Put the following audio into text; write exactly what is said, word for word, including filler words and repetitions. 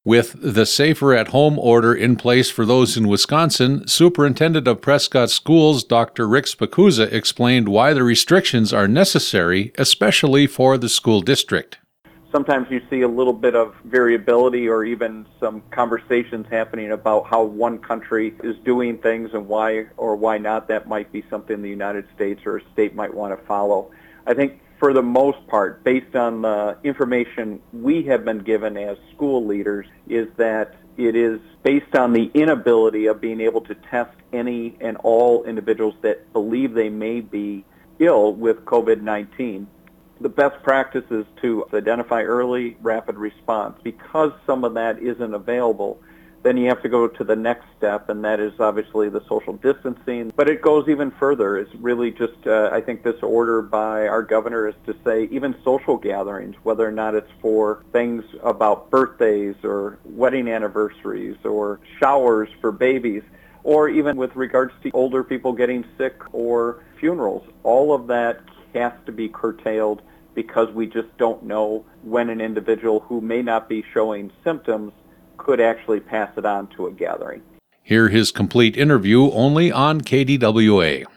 With the safer-at-home order in place for those in Wisconsin, Superintendent of Prescott Schools Doctor Rick Spicuzza explained why the restrictions are necessary, especially for the school district. Sometimes you see a little bit of variability or even some conversations happening about how one country is doing things and why or why not that might be something the United States or a state might want to follow. I think for the most part, based on the information we have been given as school leaders, is that it is based on the inability of being able to test any and all individuals that believe they may be ill with COVID nineteen. The best practice is to identify early, rapid response. Because some of that isn't available, then you have to go to the next step, and that is obviously the social distancing. But it goes even further. It's really just, uh, I think this order by our governor is to say even social gatherings, whether or not it's for things about birthdays or wedding anniversaries or showers for babies, or even with regards to older people getting sick or funerals, all of that has to be curtailed because we just don't know when an individual who may not be showing symptoms could actually pass it on to a gathering. Hear his complete interview only on K D W A.